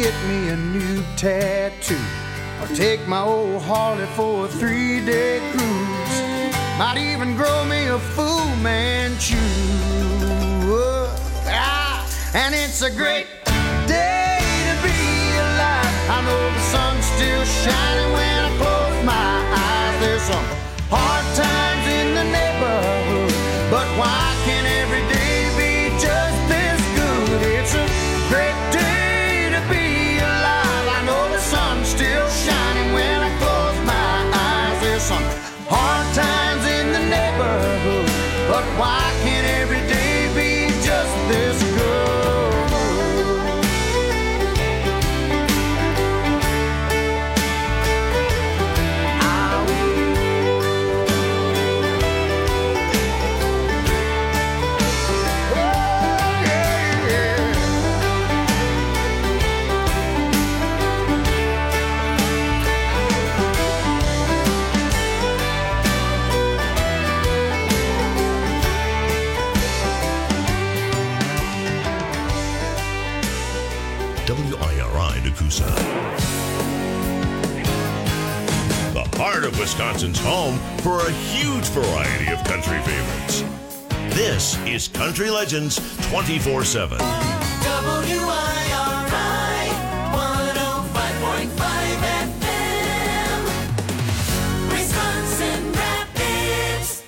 get me a new tattoo, or take my old Harley for a 3-day cruise. Might even grow me a Fu Manchu. And it's a great day to be alive. I know the sun's still shining when I close my eyes. There's some hard times in the neighborhood, but why can't every day be just this good? It's a great day to be alive. I know the sun's still shining when I close my eyes. There's some hard times in the neighborhood, but why can't every day be just this good? WIRI Nakusa. The heart of Wisconsin's home for a huge variety of country favorites. This is Country Legends 24/7. WIRI 105.5 FM, Wisconsin Rapids.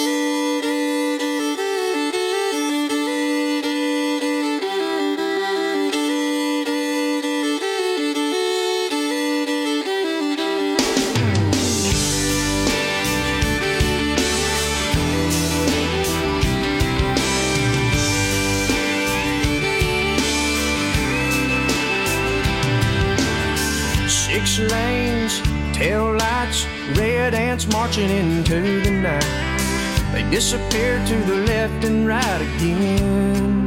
Six lanes, tail lights, red ants marching into the night. They disappear to the left and right again.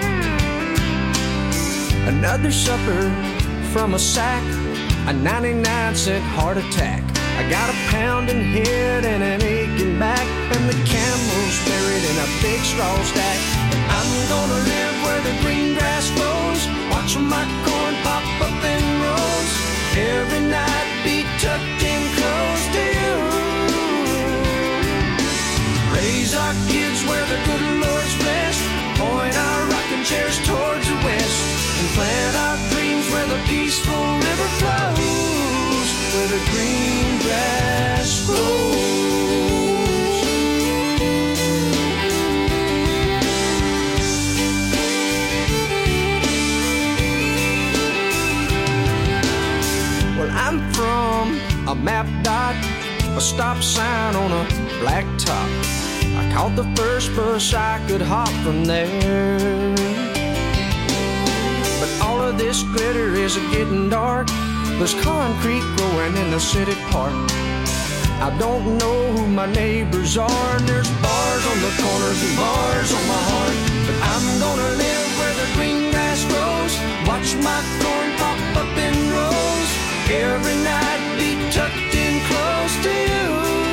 Another supper from a sack, a 99-cent heart attack. I got a pounding head and an aching back, and the camel's buried in a big straw stack. I'm gonna live where the green grass grows, watch my corn pop up in rows. Every night be tucked in close to you. Raise our kids where the good Lord's blessed, point our rocking chairs towards the west, and plant our dreams where the peaceful river flows, where the green grass grows. Well, I'm from a map dot, a stop sign on a black top. I caught the first bus I could hop from there. But all of this glitter is getting dark. There's concrete growing in the city park. I don't know who my neighbors are, and there's bars on the corners and bars on my heart. But I'm gonna live where the green grass grows, watch my corn pop up in rows. Every night be tucked in close to you.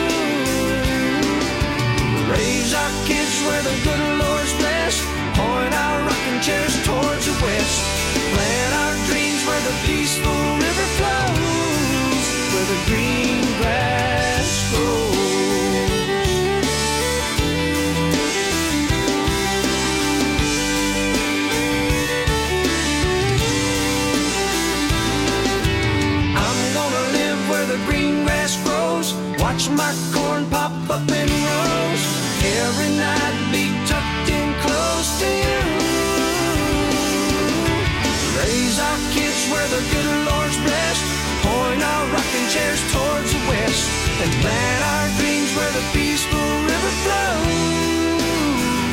Raise our kids where the good Lord's blessed, point our rocking chairs towards the west, plant our dreams where the peaceful river flows, where the green grass grows. The green grass grows, watch my corn pop up in rows. Every night be tucked in close to you. Raise our kids where the good Lord's blessed, point our rocking chairs towards the west, and plant our dreams where the peaceful river flows.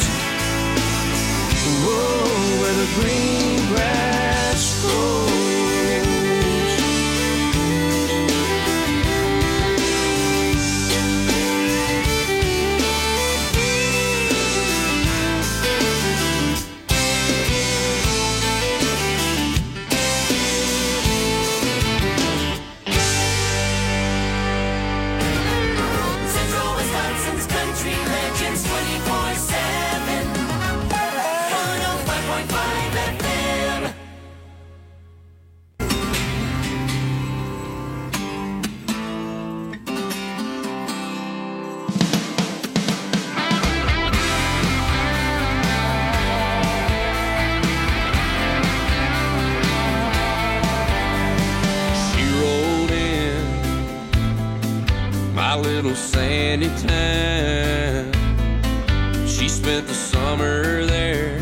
Whoa, where the green grass grows. Central Wisconsin's little sandy town. She spent the summer there,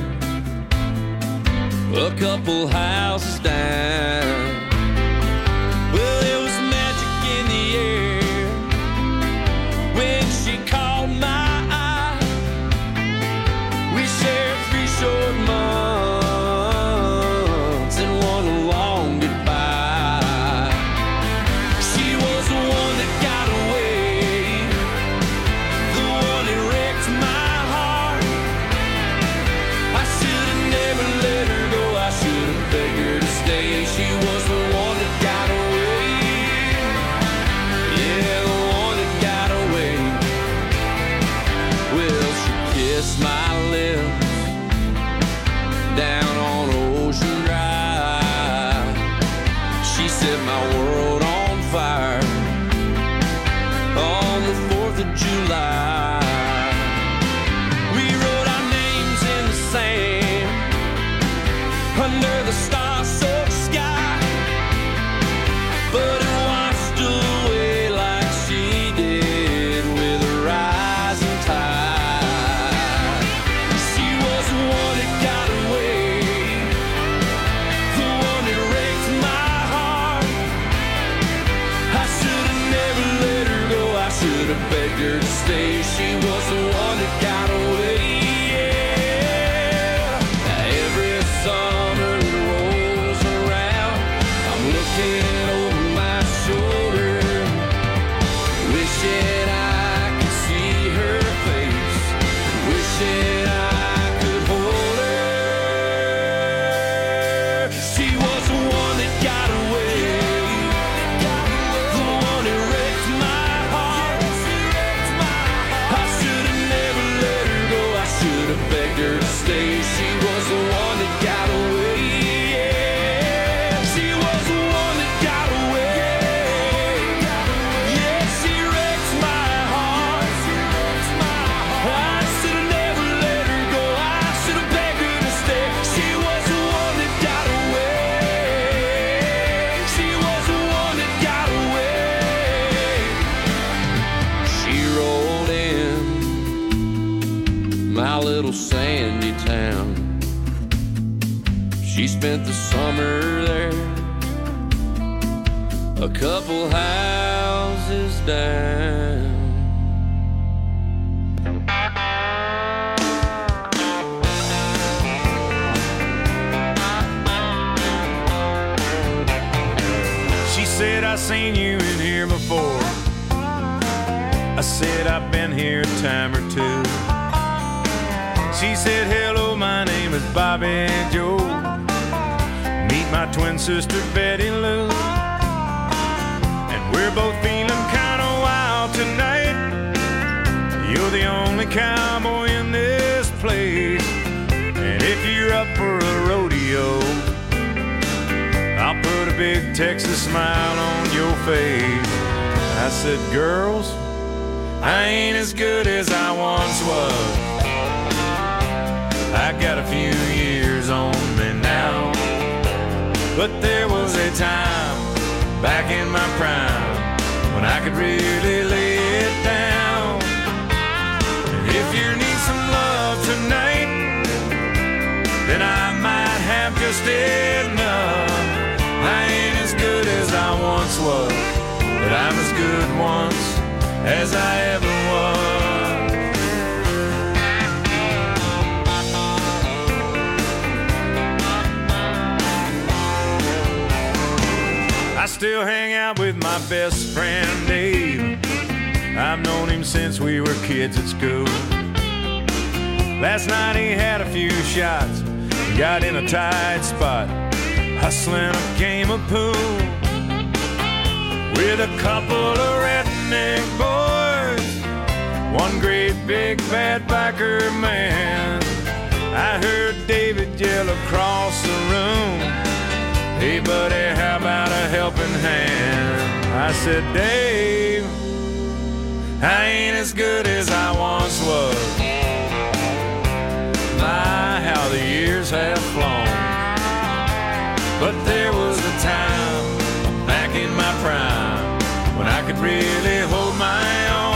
a couple houses down. Well, there was magic in the air when she caught my eye. We shared 3 short months and one long goodbye. She was the one that got away, the one that wrecked my heart. I should have never let her go, I should have begged her to stay. She was the one that got away, yeah, the one that got away. Well, she kissed my lips down on Ocean Drive. She set my world on fire on the 4th of July. We wrote our names in the sand under the star-soaked sky, but it washed away like she did with a rising tide. She was the one that got away, the one that wrecked my heart. I should have never let her go, I should have begged her to stay. She was the one that got away, yeah. Every summer it rolls around, I'm looking over my shoulder, wishing I could see her face, wishing I could hold her. She was the one that got away, the one that wrecked my heart. I should have never let her go, I should have begged her to stay. She was the one that got away, yeah. She was the one that got away, yeah. She wrecked my heart. I should have never let her go, I should have begged her to stay. She was the one that got away, she was the one that got away. She rolled in my little sandy town. She spent the summer there, a couple houses down. She said, I seen you in here before. I said, I've been here a time or two. She said, hello, my name is Bobby Joe. Meet my twin sister, Betty Lou. And we're both feeling kind of wild tonight. You're the only cowboy in this place. And if you're up for a rodeo, I'll put a big Texas smile on your face. I said, girls, I ain't as good as I once was. I got a few years on me now, but there was a time back in my prime when I could really lay it down. And if you need some love tonight, then I might have just enough. I ain't as good as I once was, but I'm as good once as I ever was. I still hang out with my best friend Dave. I've known him since we were kids at school. Last night he had a few shots, got in a tight spot, hustling a game of pool with a couple of redneck boys, one great big fat biker man. I heard David yell across the room, hey buddy, how about a helping hand? I said, Dave, I ain't as good as I once was. My, how the years have flown. But there was a time back in my prime when I could really hold my own.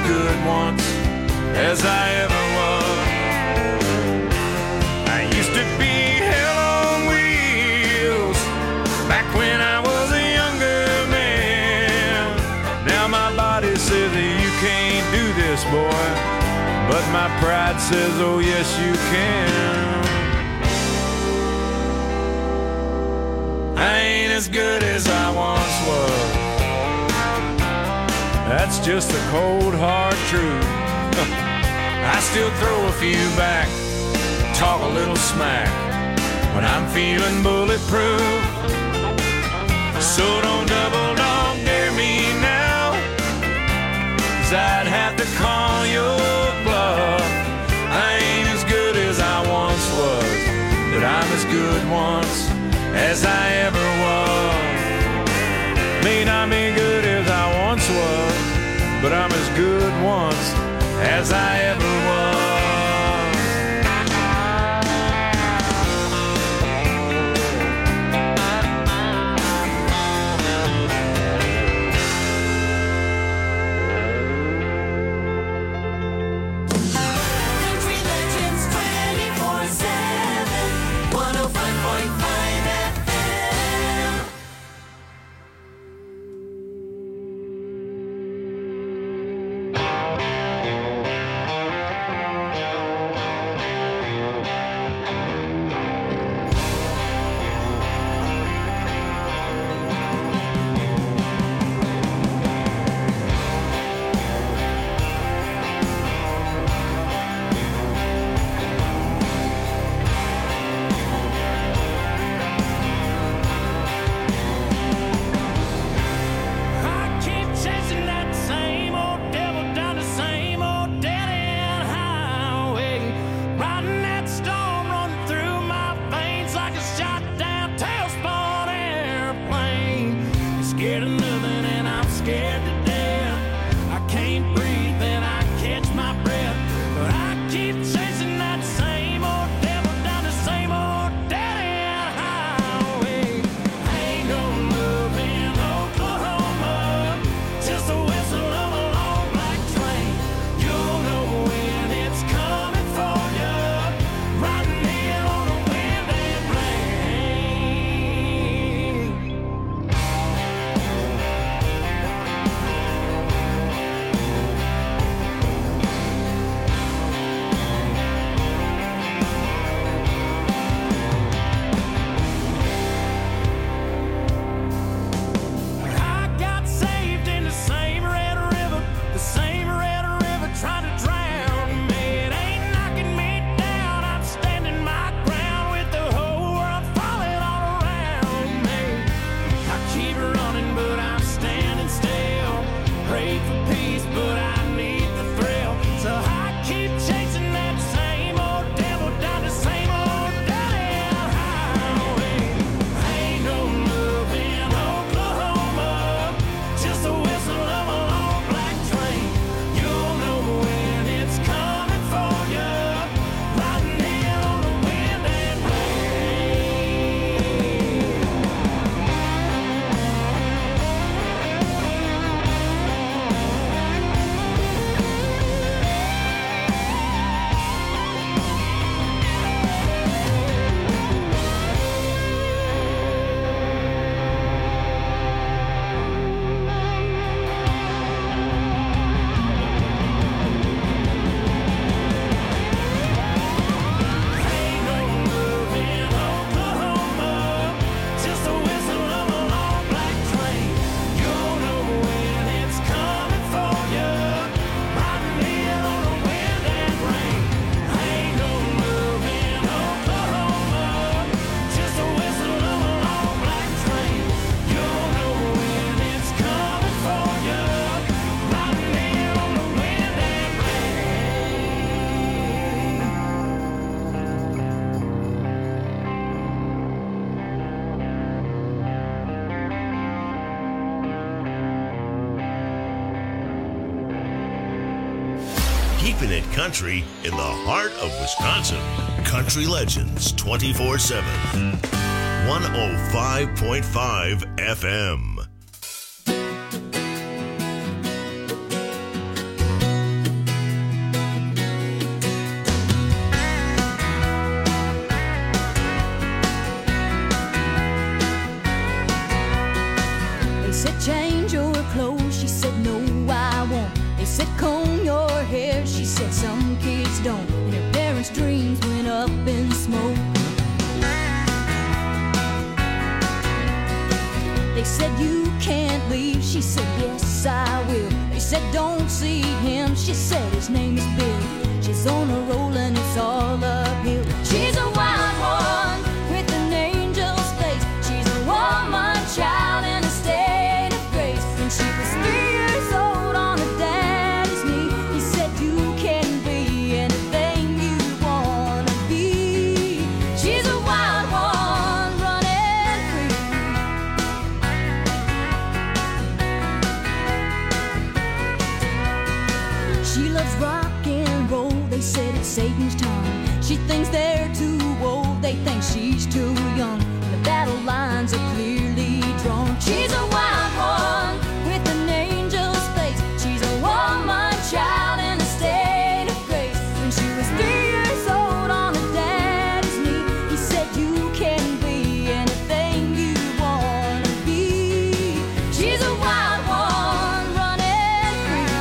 good once as I ever was. I used to be hell on wheels back when I was a younger man. Now my body says that you can't do this, boy, but my pride says, oh yes you can. I ain't as good as I once was. That's just the cold hard truth. I still throw a few back, talk a little smack when I'm feeling bulletproof. So don't double dog dare me now, 'cause I'd have to call your bluff. I ain't as good as I once was, but I'm as good once as I ever was. May not be good as I once was, but I'm as good once as I ever was. Country Legends 24/7, 105.5 FM. I keep chasing that same old devil down the same old dead-end highway, riding that storm running through my veins like a shot down tailspin airplane. You're scared of nothing and I'm scared to death. I can't breathe and I catch my breath, but I keep chasing that same old devil down the same old dead-end highway. Ain't no love in Oklahoma, just the whistle of a long black train. You'll know when it's coming for you, riding in on the wind and rain. I got saved in the same red river, trying to drown me. It ain't knocking me down, I'm standing my ground with the whole world falling all around me. I keep running, but I'm standing still. Pray for peace, but I need the thrill. So I keep chasing that same old devil down the same old dead-end highway. Ain't no love in Oklahoma, just the whistle of a long black train. You'll know when it's coming for you, riding in on the wind and rain. Ain't no love in Oklahoma, just the whistle of a long black train. You'll know when it's coming for you, riding in on the wind and rain. Ain't no love in Oklahoma, just the whistle of a long black train. You'll know when it's coming for you, riding in on the wind and rain. Keeping it country in the heart of Wisconsin. Country Legends 24/7. 105.5 FM. said, change your clothes. She said, no, I won't. They said, comb your hair. She said, some kids don't. And her parents' dreams went up in smoke. They said, you can't leave. She said, yes, I will. They said, don't see him. She said, his name is Bill. She's on a roll and it's all uphill. She's a wild one with an angel's face. She's a woman child in a state of grace. When she was 3 years old on her daddy's knee, he said, you can be anything you wanna be. She's a wild one running free. She loves rock and roll. They said it's Satan's tongue. She thinks they're too old. They think she's too young. The battle lines are clearly drawn. She's a wild one with an angel's face. She's a woman child in a state of grace. When she was 3 years old on her daddy's knee, he said, you can be anything you wanna be. She's a wild one running free.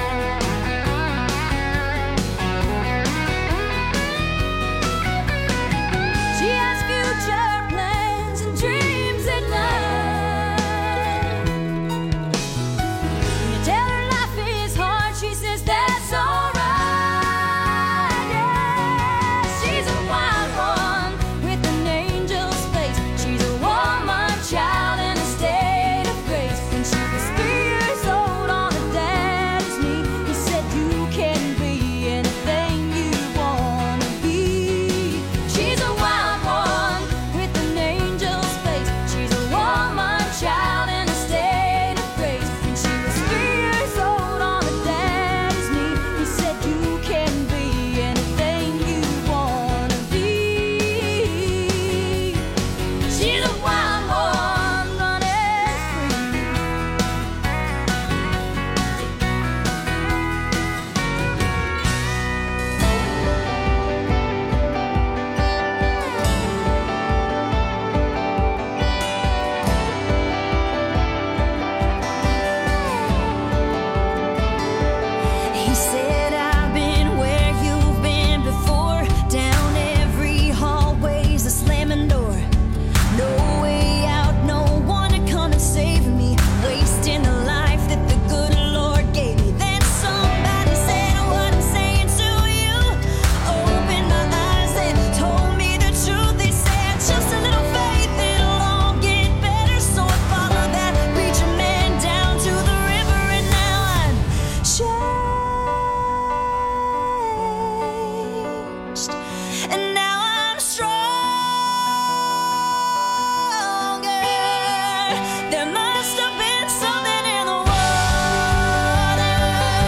She has future plans and dreams at night. When you tell her life is hard, she says that's alright. Yeah, she's a wild one with an angel's face. She's a woman child in a state of grace. When she was 3 years old on her daddy's knee, he said, you can be anything you wanna be. She's a wild one with an angel's face. She's a woman child in a state of grace. When she was 3 years old on her daddy's knee, he said, you can be anything you wanna be. She's a wild one running free. He said, I've been where you've been before. Down every hallway's a slamming door. No way out, no one to come and save me. Wasting the life that the good Lord gave me. Then somebody said what I'm saying to you. Opened my eyes, they told me the truth. They said, just a little faith, it'll all get better. So I followed that preacher man down to the river, and now I'm changed. And now I'm stronger. There must have been something in the water.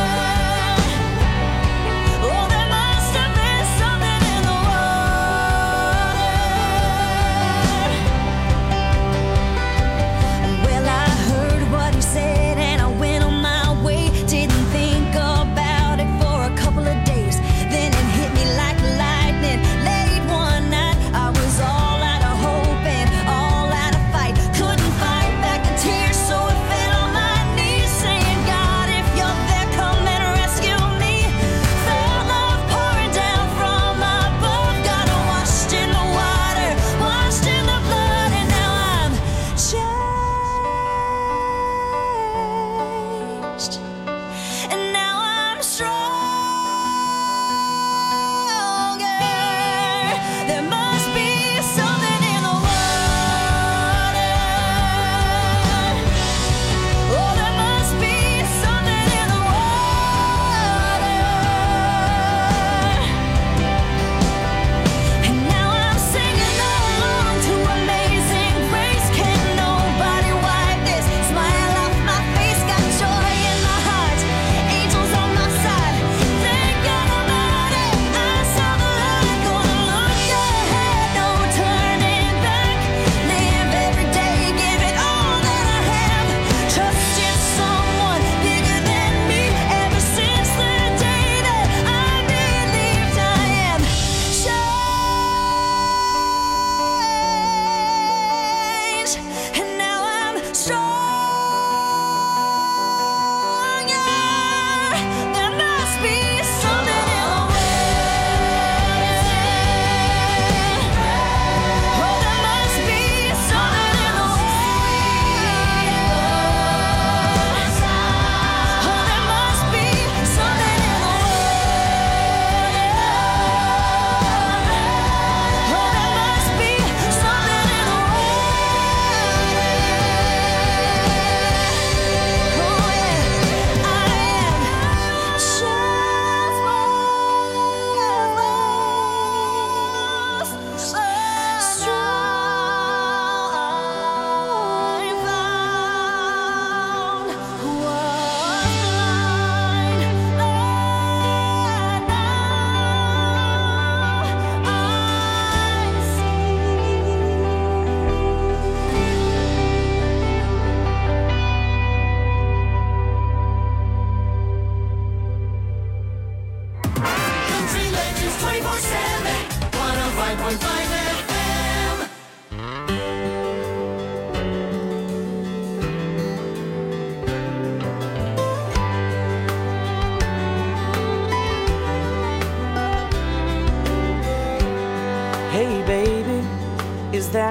Oh, there must have been something in the water. Well, I heard what he said and I went on my way. Didn't think about it for a couple of days. Then it hit me like lightning. Late one night, I was all out of hope and all out of fight. Couldn't fight back the tears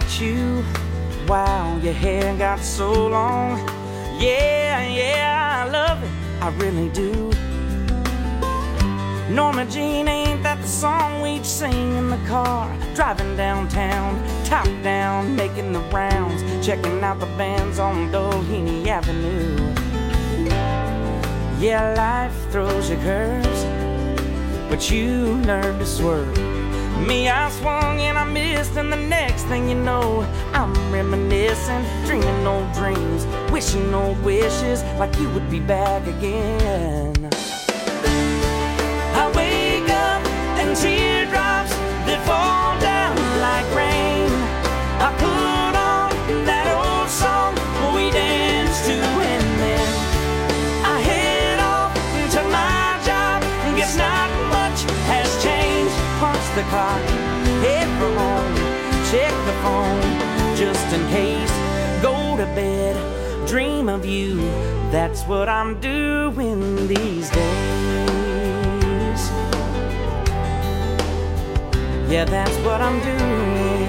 at you. Wow, your hair got so long. Yeah, I love it, I really do. Norma Jean, ain't that the song we'd sing in the car? Driving downtown, top down, making the rounds, checking out the bands on Doheny Avenue. Yeah, life throws you curves, but you learn to swerve. Me, I swung and I missed, and the next thing you know, I'm reminiscing, dreaming old dreams, wishing old wishes like you would be back again. I wake up and teardrops that fall down like rain. I put on that old song we danced to, and then I head off to my job. Guess not much has changed. Punch the clock, head for home, check the phone just in case. Go to bed, dream of you. That's what I'm doing these days. Yeah, that's what I'm doing.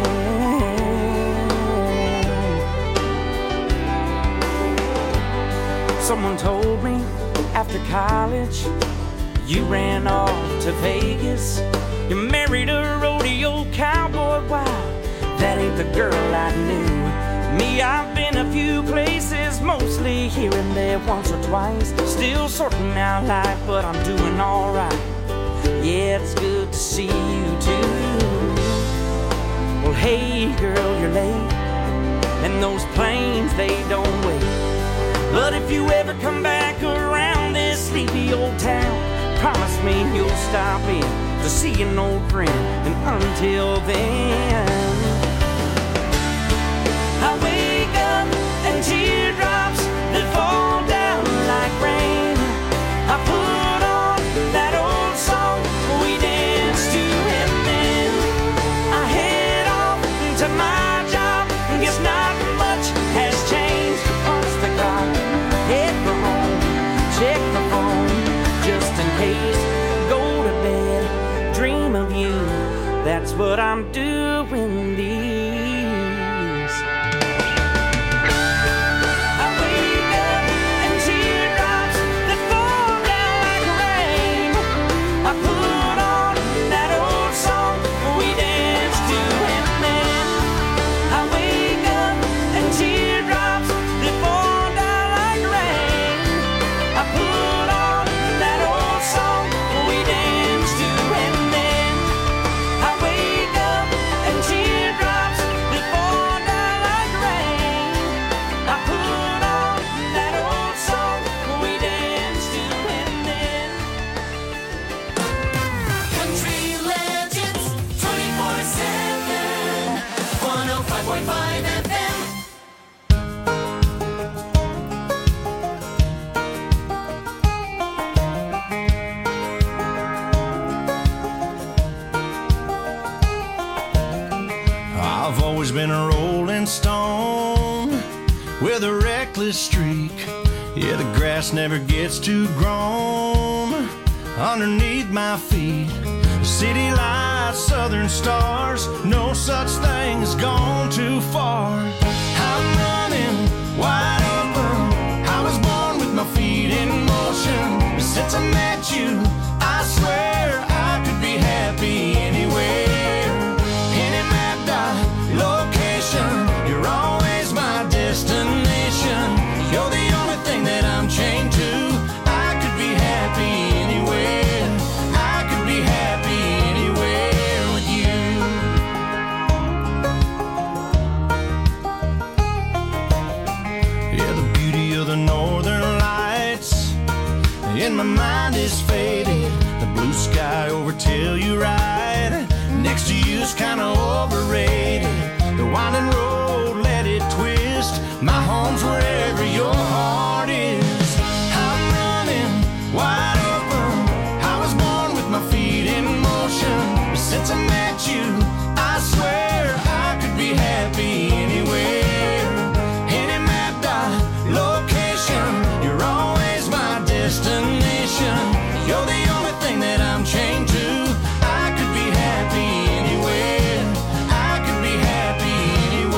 Someone told me after college you ran off to Vegas. You married a rodeo cowboy. Wow, that ain't the girl I knew. Me, I've been a few places, mostly here and there, once or twice. Still sorting out life, but I'm doing alright. Yeah, it's good to see you too. Well, hey girl, you're late, and those planes, they don't wait. But if you ever come back around this sleepy old town, promise me you'll stop in to see an old friend. And until then, I wake up and teardrops that fall down like rain. I put on that old song we danced to, and then I head off to my job. Guess not much has changed. Punch the clock, head for home, check the phone just in case. Go to bed, dream of you. That's what I'm doing these. I wake up and teardrops that fall down like rain. I put on that old song we danced to, and then I wake up and teardrops that fall down like rain. I put on that old song we danced to, and then I wake up and teardrops that fall down like rain. I put on that old song we danced to, and then Country Legends 24/7, 105.5 FM. I've always been a rolling stone with a reckless streak. Yeah, the grass never gets too grown underneath my feet. City lights, southern stars, no such thing as gone too far. I'm running wide open. I was born with my feet in motion. Since I met you, I swear I could be happy anywhere. Any map dot location, you're always my destination. You're the only thing that I'm chained to. I could be happy anywhere. I could be happy anywhere with you. Yeah, the beauty of the northern lights in my mind is faded. The blue sky over Telluride next to you's kinda overrated. The winding road, let it twist. My home's wherever your heart is. I'm running wide open. I was born with my feet in motion. Since I met you, I swear I could be happy anywhere. Any map dot location, you're always my destination. You're the only thing that I'm chained to. I could be happy anywhere. I could be happy anywhere.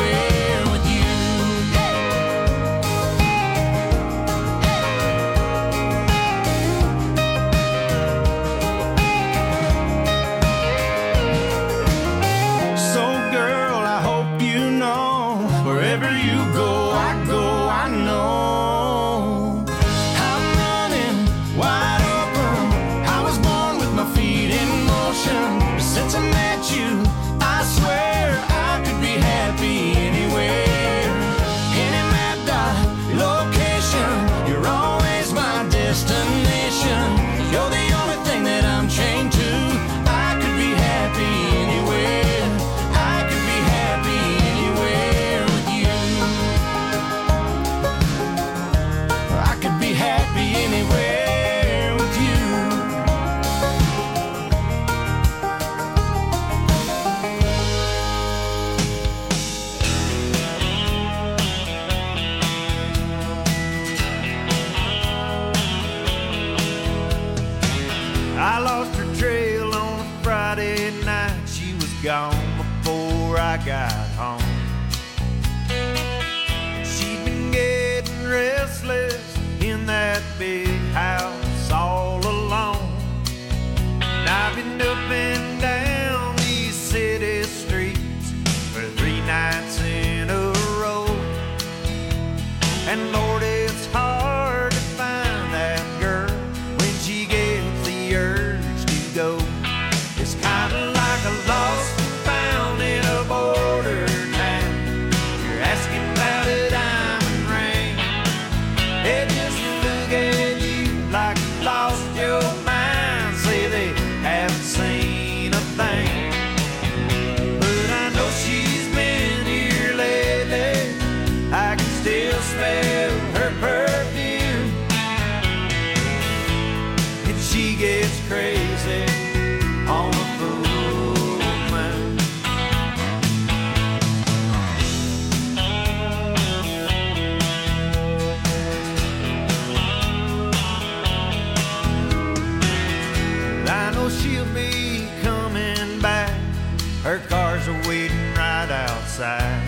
gone before I got home. She'd been getting restless in that big house all alone. And I've been up and down these city streets for 3 nights in a row. And Lord, it's hard to find that girl when she gets the urge to go. It's kind of like a lost and found in a border town. You're asking about a diamond ring. They just look at you like you lost your mind. Say they haven't seen a thing. But I know she's been here lately. I can still smell her perfume. And she gets crazy on a full moon. I know she'll be coming back. Her cars are waiting right outside.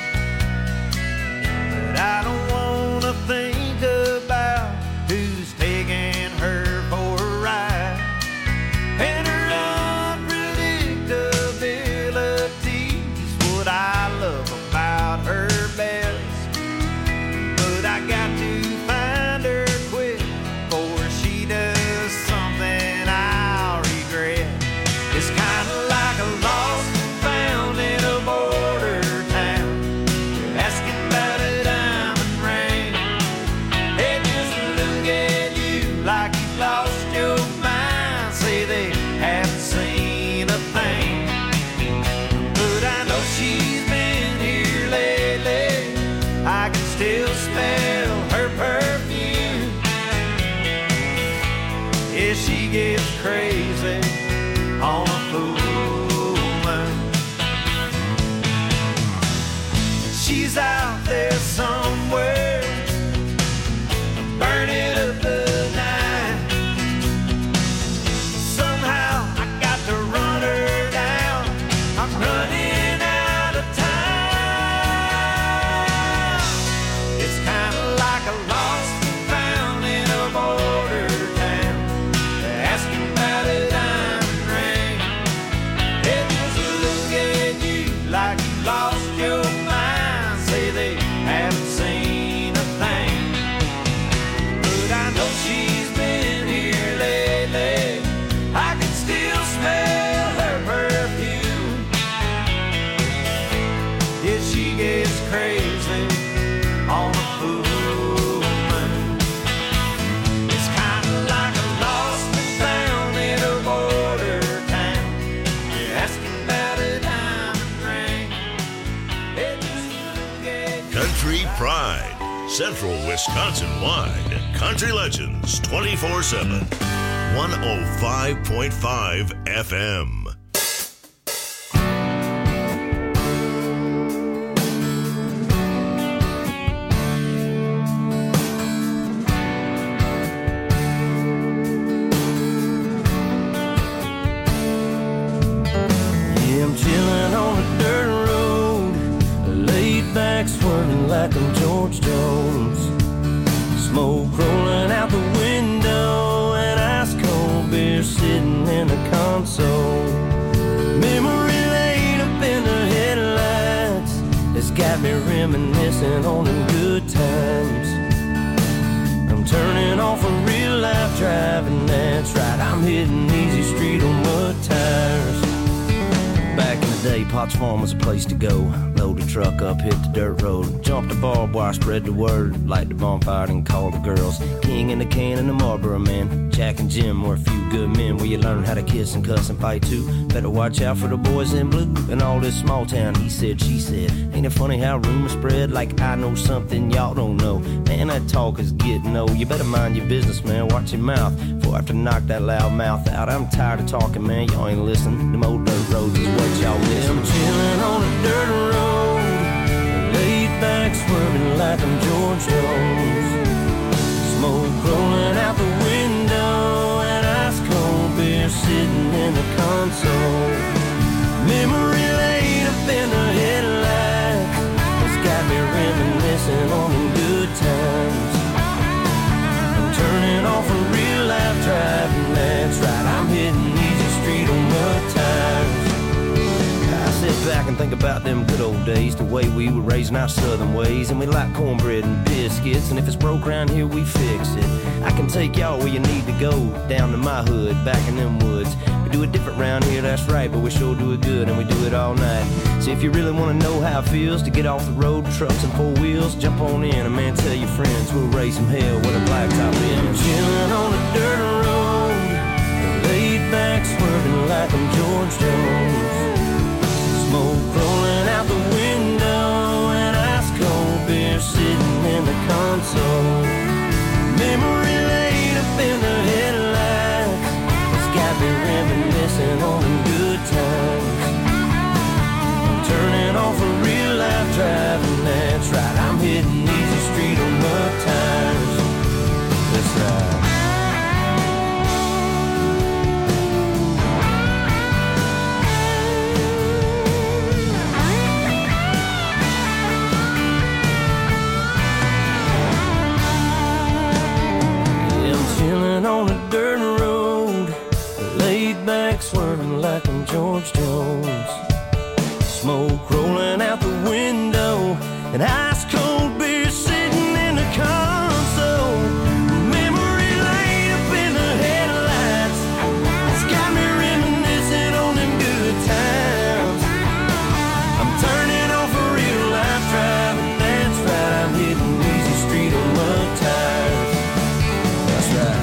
But I don't wanna think about who's taking her for a ride. And her unpredictability's what I love about her best. But I got to find her quick before she does something I'll regret. It's kinda like a lost and found in a border town. You're asking about a diamond ring. They just look at you like you've lost your mind. Say they haven't seen a thing. But I know she's been here lately. I can still smell her perfume. Yeah, she gets crazy on a full moon. She's out there somewhere, burning up the night. Somehow I got to run her down. I'm running out of time. It's kinda like a lost and found in a border town. They're asking about a diamond ring. They just look at you like you lost your mind. Say they haven't seen a thing. But I know she's been here lately. I can still smell her perfume. Yeah, she gets crazy on a full moon. It's kinda like a lost and found in a border town. You're asking about a diamond ring. They just look at you. Country Pride, Central Wisconsin wide. Country Legends 24/7. 105.5 FM. Yeah, I'm chilling on a dirt road, laid back swerving like I'm George Jones. Smoke rolling out the window and ice cold beer sitting in the console. Memory laid up in the headlights, it's got me reminiscing on them good times. I'm turning off a real life driving, that's right, I'm hitting easy street on mud tires. Back in the day, Potts Farm was a place to go. Load the truck up, hit the dirt road, jump the barbed wire, spread the word, light the bonfire and call the girls. King in the can and the Marlboro man, Jack and Jim were a few good men where you learn how to kiss and cuss and fight too. Better watch out for the boys in blue and all this small town. He said, she said, ain't it funny how rumors spread like I know something y'all don't know. Man, that talk is getting old. You better mind your business, man, watch your mouth before I have to knock that loud mouth out. I'm tired of talking, man, y'all ain't listening. Them old dirt roads is what y'all miss. I'm chilling on a dirt road, laid back swerving like I'm George Jones. Smoke rolling out the window and ice cold beer sitting in the console. Memory think about them good old days, the way we were raising our southern ways. And we like cornbread and biscuits, and if it's broke around here, we fix it. I can take y'all where you need to go, down to my hood, back in them woods. We do it different round here, that's right, but we sure do it good, and we do it all night. So if you really want to know how it feels to get off the road, trucks and four wheels, jump on in, and man, tell your friends we'll raise some hell with a blacktop in. Chillin' on a dirt road, laid back, swerving like I'm George Jones. Smoke rolling out the window, and ice cold beer sitting in the console. Memory laid up in the headlights, it's got me reminiscing on the good times. I'm turning off a real life driving, that's right. I'm hitting easy street on mud tires, that's right. On a dirt road, laid back, swerving like I'm George Jones. Smoke rolling out the window, and ice cold beer sitting in the console. Memory laid up in the headlights, it's got me reminiscing on them good times. I'm turning off a real life driving, that's right. I'm hitting easy street on mud tires, that's right.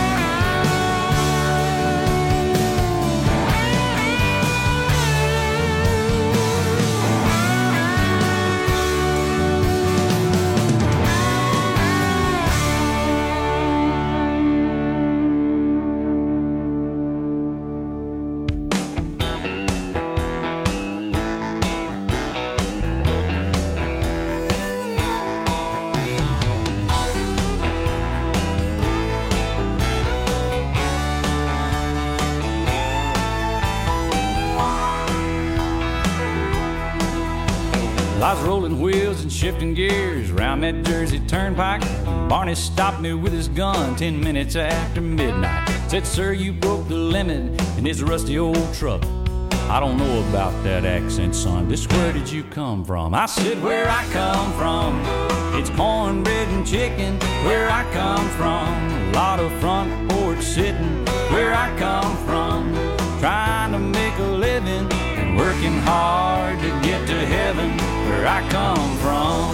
I was rolling wheels and shifting gears around that Jersey turnpike. Barney stopped me with his gun 10 minutes after midnight. Said, sir, you broke the limit in this rusty old truck. I don't know about that accent, son. Just where did you come from? I said, where I come from, it's cornbread and chicken. Where I come from, a lot of front porch sitting. Where I come from, trying to make a living and working hard to get to heaven. Where I come from,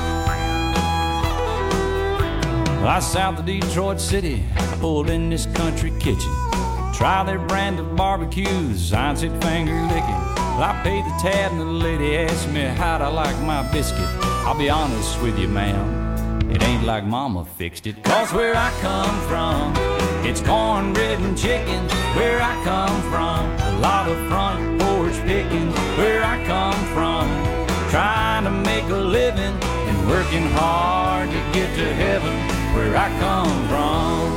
I south of Detroit City, pulled in this country kitchen. Try their brand of barbecues, sign said finger licking. Well, I paid the tab and the lady asked me how'd I like my biscuit. I'll be honest with you, ma'am, it ain't like mama fixed it. Cause where I come from, it's cornbread and chicken. Where I come from, a lot of front porch picking. Where I come from, trying to make a living and working hard to get to heaven. Where I come from.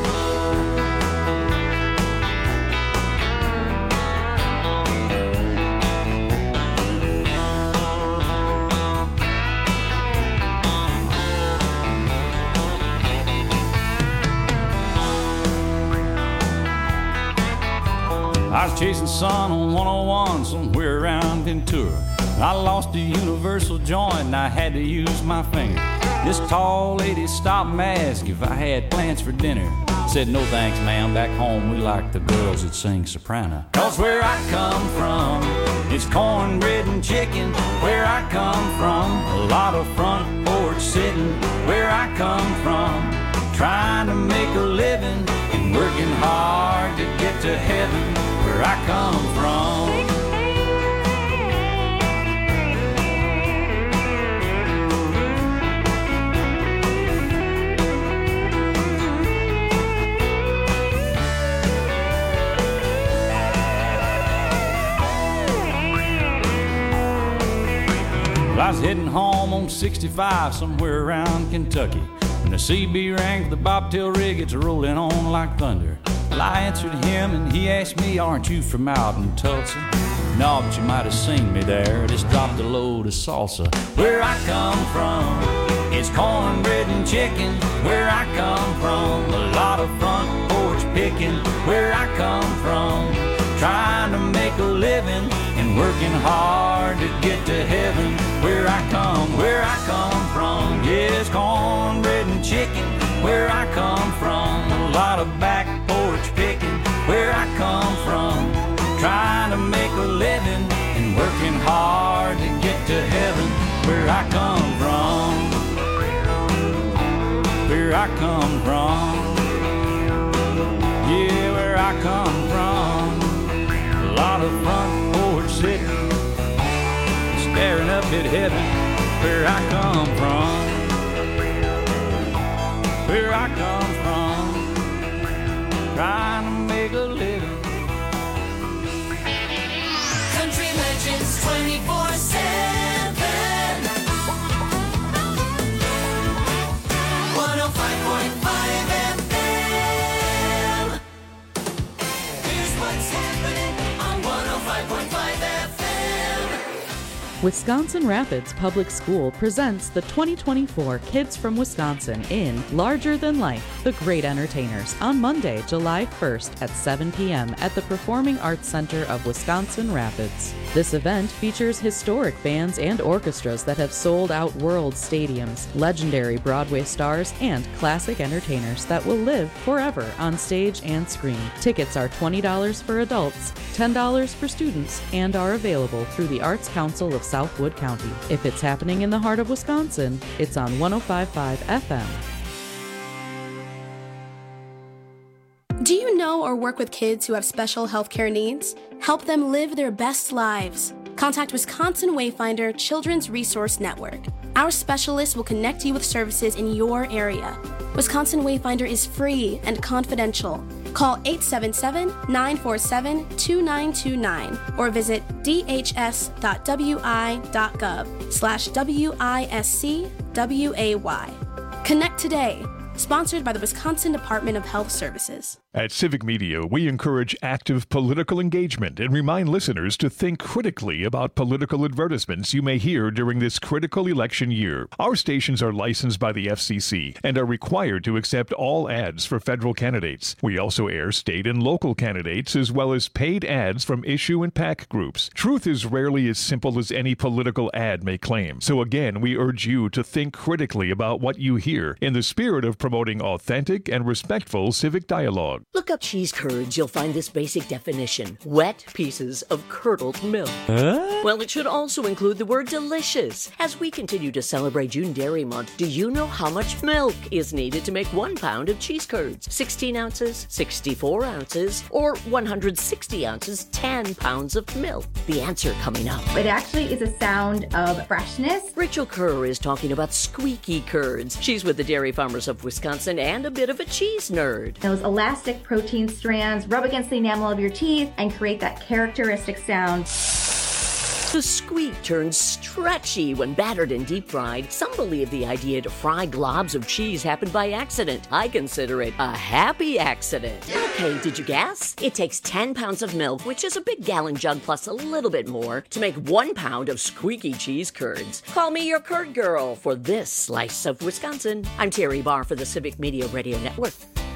I was chasing sun on 101 somewhere around Ventura. I lost a universal joint and I had to use my finger. This tall lady stopped and asked if I had plans for dinner. Said, no thanks, ma'am, back home we like the girls that sing soprano. Cause where I come from, it's cornbread and chicken. Where I come from, a lot of front porch sitting. Where I come from, trying to make a living and working hard to get to heaven. Where I come from. I was heading home on 65 somewhere around Kentucky when the CB rang for the bobtail rig. It's rolling on like thunder. Well, I answered him and he asked me, aren't you from out in Tulsa? No, but you might have seen me there. Just dropped a load of salsa. Where I come from, it's cornbread and chicken. Where I come from, a lot of front porch picking. Where I come from, trying to make a living and working hard to get to heaven. Where I come from. Yes, cornbread and chicken, where I come from. A lot of back porch picking, where I come from. Trying to make a living and working hard to get to heaven. Where I come from. Where I come from. Yeah, where I come from. A lot of front porch sitting, staring up at heaven. Where I come from. Where I come from. Trying to make a living. Country Legends 24/7. 105.5 FM. Here's what's happening on 105.5 FM. Wisconsin Rapids Public School presents the 2024 Kids from Wisconsin in Larger Than Life, The Great Entertainers on Monday, July 1st at 7 p.m. at the Performing Arts Center of Wisconsin Rapids. This event features historic bands and orchestras that have sold out world stadiums, legendary Broadway stars, and classic entertainers that will live forever on stage and screen. Tickets are $20 for adults, $10 for students, and are available through the Arts Council of Southwood County. If it's happening in the heart of Wisconsin, it's on 105.5 FM. Do you know or work with kids who have special healthcare needs? Help them live their best lives. Contact Wisconsin Wayfinder Children's Resource Network. Our specialists will connect you with services in your area. Wisconsin Wayfinder is free and confidential. Call 877-947-2929 or visit dhs.wi.gov/WISCWAY. Connect today. Sponsored by the Wisconsin Department of Health Services. At Civic Media, we encourage active political engagement and remind listeners to think critically about political advertisements you may hear during this critical election year. Our stations are licensed by the FCC and are required to accept all ads for federal candidates. We also air state and local candidates as well as paid ads from issue and PAC groups. Truth is rarely as simple as any political ad may claim. So again, we urge you to think critically about what you hear in the spirit of promoting authentic and respectful civic dialogue. Look up cheese curds, you'll find this basic definition. Wet pieces of curdled milk. Well, it should also include the word delicious. As we continue to celebrate June Dairy Month, do you know how much milk is needed to make 1 pound of cheese curds? 16 ounces, 64 ounces, or 160 ounces, 10 pounds of milk? The answer coming up. It actually is a sound of freshness. Rachel Kerr is talking about squeaky curds. She's with the Dairy Farmers of Wisconsin and a bit of a cheese nerd. Those elastic protein strands rub against the enamel of your teeth and create that characteristic sound. The squeak turns stretchy when battered and deep fried. Some believe the idea to fry globs of cheese happened by accident. I consider it a happy accident. Okay, did you guess? It takes 10 pounds of milk, which is a big gallon jug plus a little bit more, to make 1 pound of squeaky cheese curds. Call me your curd girl for this slice of Wisconsin. I'm Terry Barr for the Civic Media Radio Network.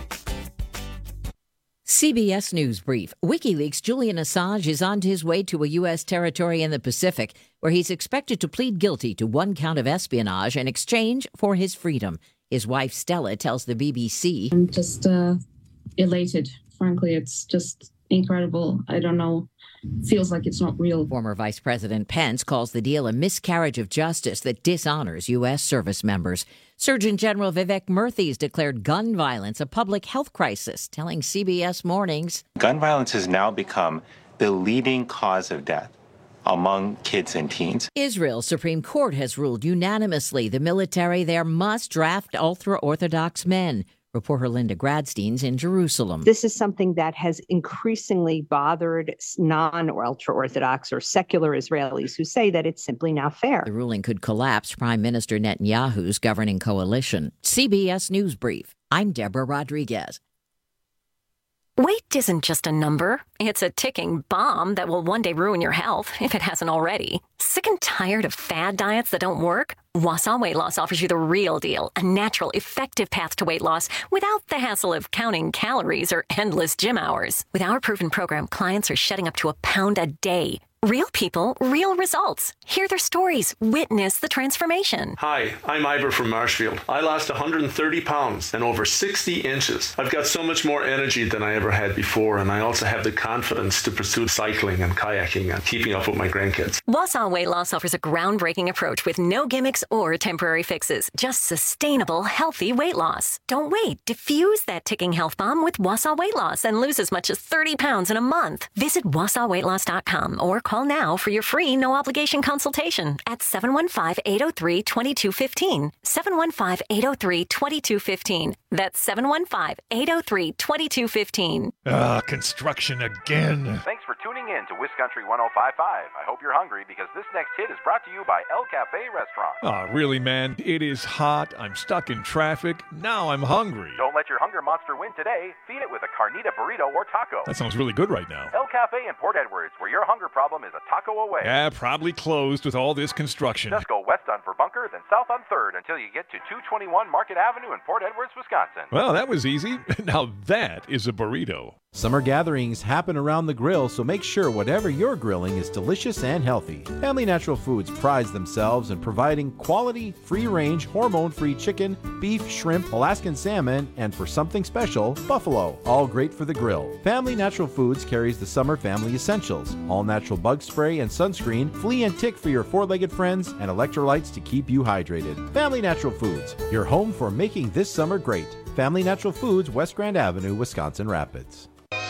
CBS News Brief. WikiLeaks' Julian Assange is on his way to a U.S. territory in the Pacific, where he's expected to plead guilty to 1 count of espionage in exchange for his freedom. His wife, Stella, tells the BBC. I'm just elated. Frankly, it's just incredible. I don't know. Feels like it's not real. Former Vice President Pence calls the deal a miscarriage of justice that dishonors U.S. service members. Surgeon General Vivek Murthy's declared gun violence a public health crisis, telling CBS Mornings. Gun violence has now become the leading cause of death among kids and teens. Israel's Supreme Court has ruled unanimously the military there must draft ultra-Orthodox men. Reporter Linda Gradstein's in Jerusalem. This is something that has increasingly bothered non- or ultra-Orthodox or secular Israelis who say that it's simply not fair. The ruling could collapse Prime Minister Netanyahu's governing coalition. CBS News Brief. I'm Deborah Rodriguez. Weight isn't just a number. It's a ticking bomb that will one day ruin your health, if it hasn't already. Sick and tired of fad diets that don't work? Wausau Weight Loss offers you the real deal, a natural, effective path to weight loss without the hassle of counting calories or endless gym hours. With our proven program, clients are shedding up to 1 pound a day. Real people, real results. Hear their stories. Witness the transformation. Hi, I'm Ivor from Marshfield. I lost 130 pounds and over 60 inches. I've got so much more energy than I ever had before, and I also have the confidence to pursue cycling and kayaking and keeping up with my grandkids. Wausau Weight Loss offers a groundbreaking approach with no gimmicks or temporary fixes. Just sustainable, healthy weight loss. Don't wait. Diffuse that ticking health bomb with Wausau Weight Loss and lose as much as 30 pounds in a month. Visit WausauWeightLoss.com or call now for your free no-obligation consultation at 715-803-2215. 715-803-2215. That's 715-803-2215. Construction again. Thanks for tuning in to WisCountry 105.5. I hope you're hungry because this next hit is brought to you by El Cafe Restaurant. Oh, really, man? It is hot. I'm stuck in traffic. Now I'm hungry. Don't let your hunger monster win today. Feed it with a carnita burrito or taco. That sounds really good right now. El Cafe in Port Edwards, where your hunger problem is a taco away. Yeah, probably closed with all this construction. Just go west on Verbunker, then south on 3rd until you get to 221 Market Avenue in Port Edwards, Wisconsin. Well, that was easy. Now that is a burrito. Summer gatherings happen around the grill, so make sure whatever you're grilling is delicious and healthy. Family Natural Foods prides themselves in providing quality, free-range, hormone-free chicken, beef, shrimp, Alaskan salmon, and for something special, buffalo. All great for the grill. Family Natural Foods carries the summer family essentials: all-natural bug spray and sunscreen, flea and tick for your four-legged friends, and electrolytes to keep you hydrated. Family Natural Foods, your home for making this summer great. Family Natural Foods, West Grand Avenue, Wisconsin Rapids.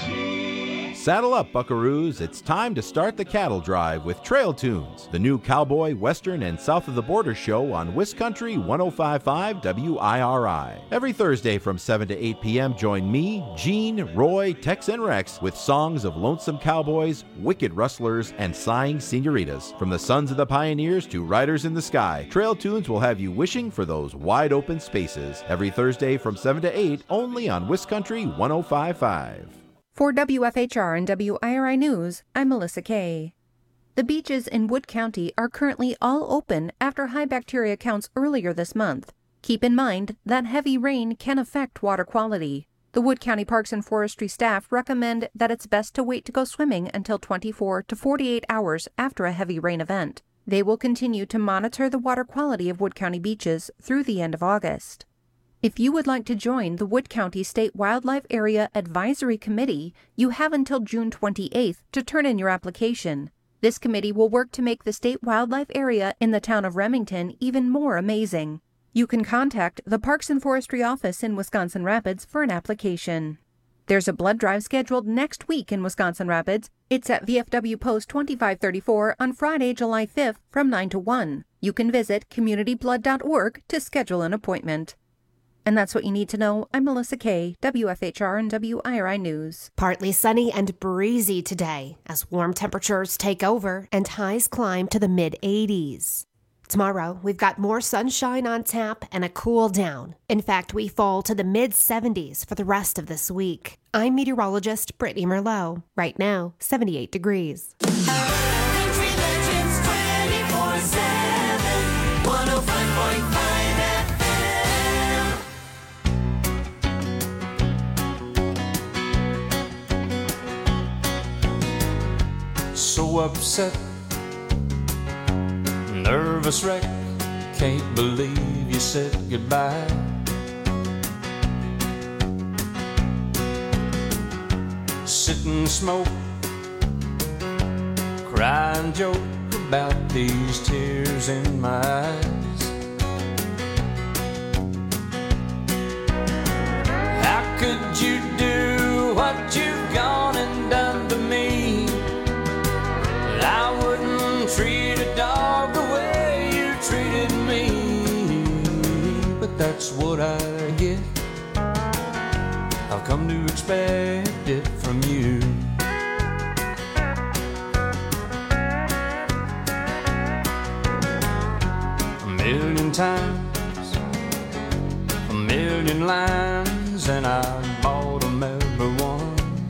Saddle up, buckaroos. It's time to start the cattle drive with Trail Tunes, the new cowboy, western, and south of the border show on WisCountry 105.5 WIRI. Every Thursday from 7 to 8 p.m., join me, Gene, Roy, Tex, and Rex with songs of lonesome cowboys, wicked rustlers, and sighing senoritas. From the sons of the pioneers to riders in the sky, Trail Tunes will have you wishing for those wide open spaces. Every Thursday from 7 to 8, only on WisCountry 105.5. For WFHR and WIRI News, I'm Melissa Kay. The beaches in Wood County are currently all open after high bacteria counts earlier this month. Keep in mind that heavy rain can affect water quality. The Wood County Parks and Forestry staff recommend that it's best to wait to go swimming until 24 to 48 hours after a heavy rain event. They will continue to monitor the water quality of Wood County beaches through the end of August. If you would like to join the Wood County State Wildlife Area Advisory Committee, you have until June 28th to turn in your application. This committee will work to make the state wildlife area in the town of Remington even more amazing. You can contact the Parks and Forestry office in Wisconsin Rapids for an application. There's a blood drive scheduled next week in Wisconsin Rapids. It's at VFW Post 2534 on Friday, July 5th from 9 to 1. You can visit communityblood.org to schedule an appointment. And that's what you need to know. I'm Melissa Kay, WFHR and WIRI News. Partly sunny and breezy today as warm temperatures take over and highs climb to the mid-80s. Tomorrow, we've got more sunshine on tap and a cool down. In fact, we fall to the mid-70s for the rest of this week. I'm meteorologist Brittany Merlot. Right now, 78 degrees. Country Legends 24/7, 105.5 So upset, nervous wreck, can't believe you said goodbye. Sit and smoke, cry and joke about these tears in my eyes. How could you do what you've gone and done to me? I wouldn't treat a dog the way you treated me, but that's what I get. I've come to expect it from you. A million times, a million lines, and I bought 'em every one.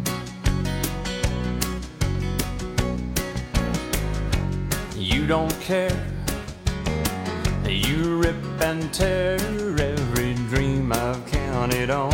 You don't care, you rip and tear every dream I've counted on.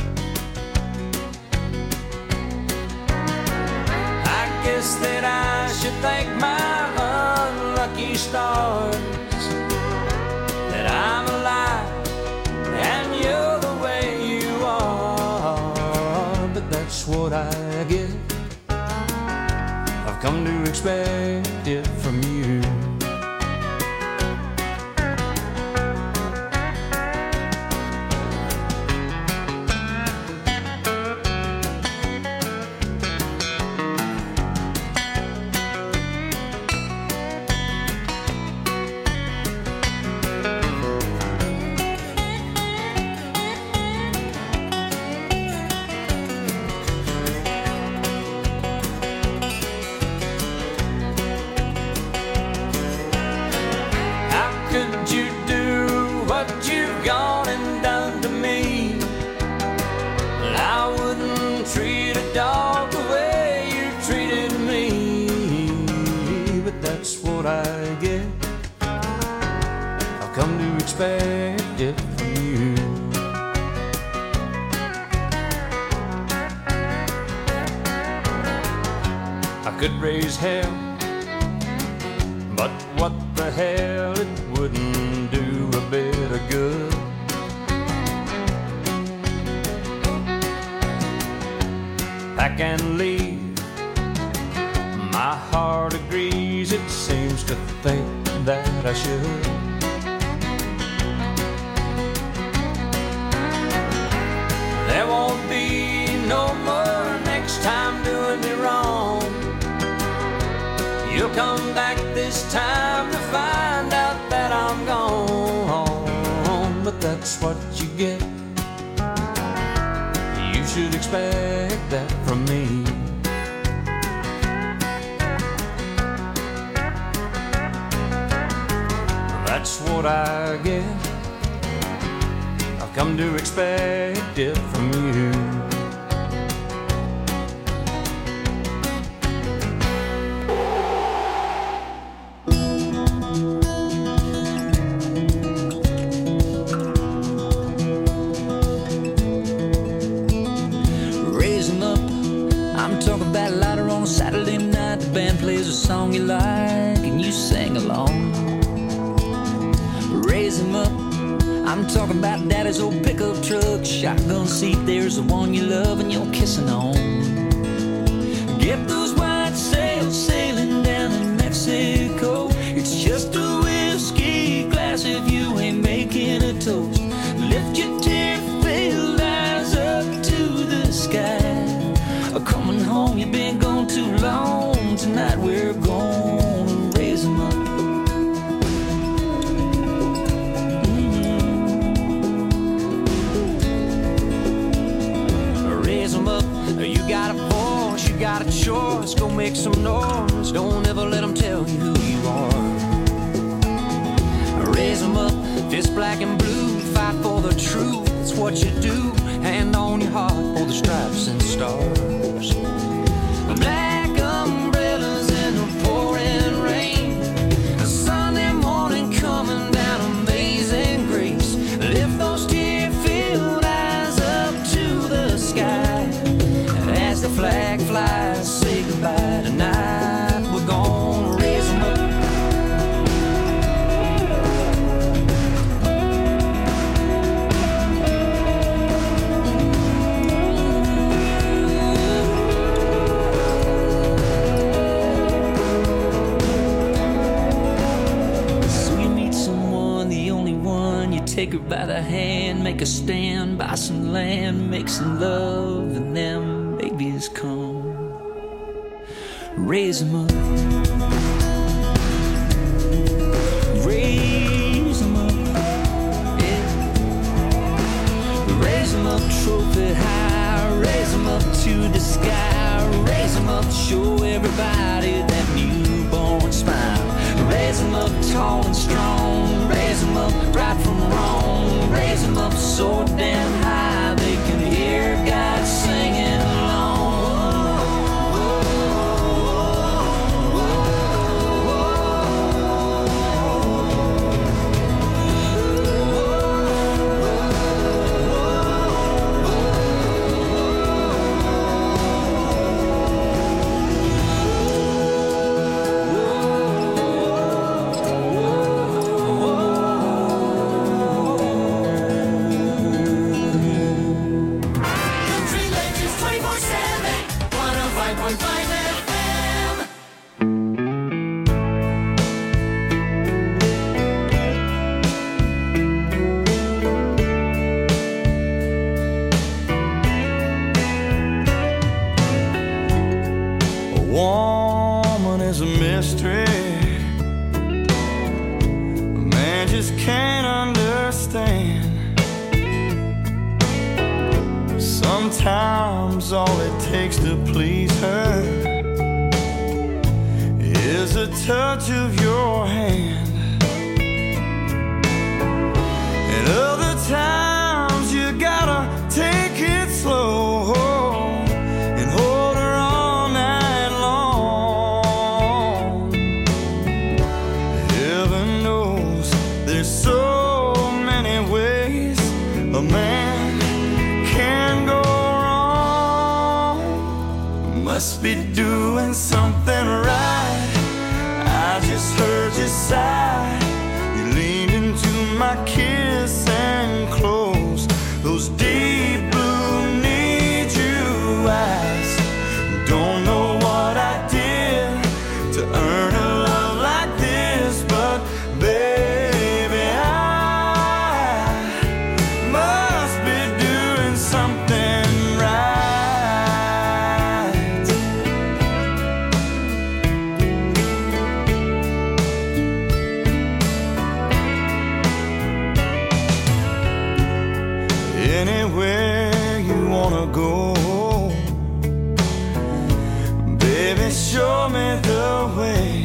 I guess that I should thank my unlucky stars that I'm alive and you're the way you are. But that's what I get. I've come to expect it from you. Expect it from you. I could raise hell, but what the hell, it wouldn't do a bit of good. Pack and leave, my heart agrees, it seems to think that I should. There won't be no more next time doing me wrong. You'll come back this time to find out that I'm gone. But that's what you get. You should expect that from me. That's what I get. I've come to expect it from you. Raise 'em up, I'm talking about later on a Saturday night. The band plays a song you like and you sing along. Raise 'em up, I'm talking about daddy's old pickup truck, shotgun seat, there's the one you love and you're kissing on. Get those white sails sailing down in Mexico. It's just a whiskey glass if you ain't making a toast. Lift your tear-filled eyes up to the sky. Coming home, you've been gone too long. Tonight we're gonna raise 'em up. You got a voice, you got a choice, go make some noise. Don't ever let them tell you who you are. Raise 'em up, fist black and blue, fight for the truth, it's what you do. Hand on your heart for the stripes and stars. Black umbrellas in the pouring rain, a Sunday morning coming down, amazing grace. Lift those tear-filled eyes up to the sky. As the flag flies, say goodbye tonight. We're gonna raise 'em up. So you meet someone, the only one, you take her by the hand, make a stand, buy some land, make some love, and them babies come. Raise 'em up. Raise 'em up. Yeah. Raise 'em up, trophy high. Raise 'em up to the sky. Raise 'em up, show everybody that newborn smile. Raise 'em up tall and strong. Raise 'em up right from wrong. Raise 'em up so damn high they can hear God singing along. Sometimes all it takes to please her is a touch of your hand. And other times you gotta take it slow and hold her all night long. Heaven knows there's so many ways a man can go wrong. Must be doing something right. I just heard you sigh. You leaned into my kiss and closed those deep blue need you eyes. Don't know what I did to earn a love like this, but baby, I must be doing something right. Anywhere you wanna go, baby, show me the way.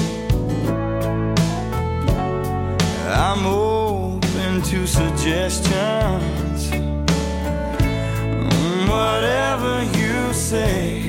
I'm open to suggestions, whatever you say.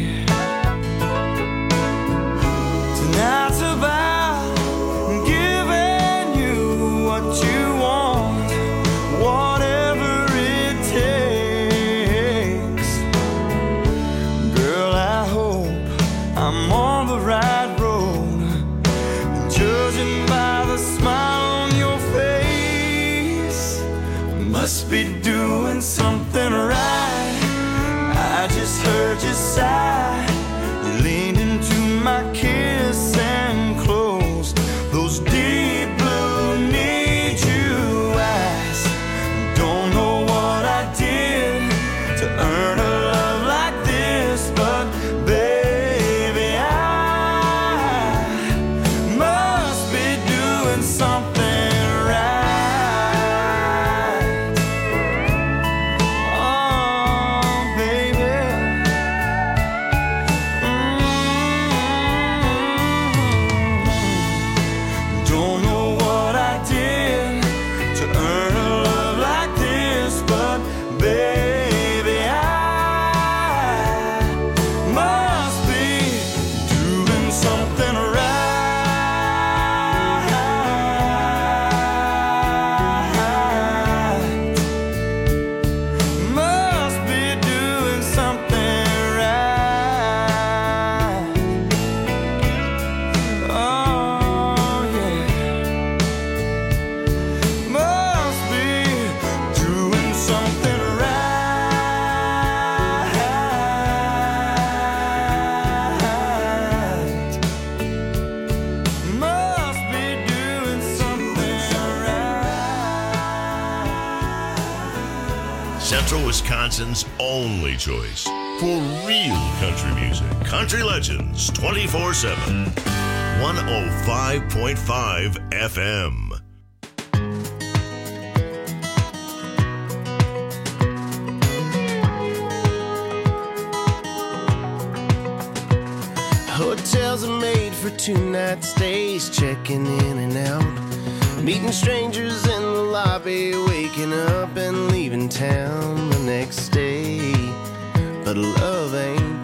Tonight's about giving you what you want, whatever it takes. Girl, I hope I'm on the right road, judging by the smile on your face. Must be doing something right. I just heard you sigh. You leaned into my kiss and closed those deep blue need you eyes. Don't know what I did to earn a love like this, but baby, I must be doing something right. Oh, baby. Don't know what I did to earn a love like this, but baby, I must be doing something right. Must be doing something right. Oh, yeah. Must be doing something right. Must be doing something right. Central Wisconsin's only choice for real country music. Country Legends 24/7. 105.5 FM. Hotels are made for 2-night stays, checking in and out, meeting strangers in the lobby, waking up and leaving town the next day. But love ain't.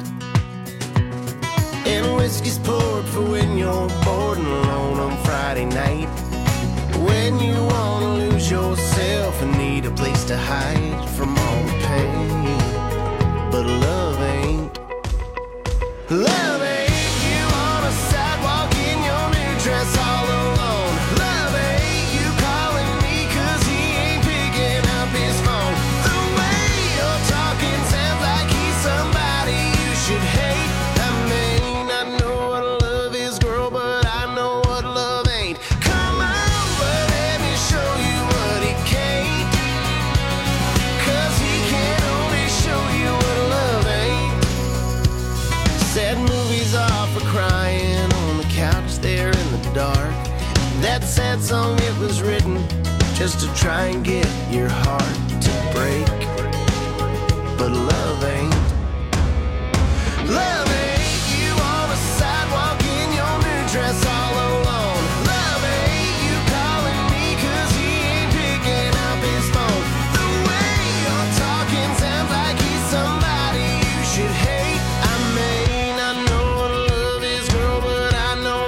And whiskey's poured for when you're bored and alone on Friday night, when you wanna lose yourself and need a place to hide from all the pain. But love ain't. Love ain't. You on a sidewalk in your new dress all alone. Love ain't. You calling me 'cause he ain't picking up his phone. The way you're talking sounds like he's somebody you should hate. I mean, I know what love is, girl, but I know what love ain't. Come on, but let me show you what he can't. 'Cause he can only show you what love ain't. Sad movies are for crying on the couch there in the dark. That sad song, it was written just to try and get your heart to break. but love ain't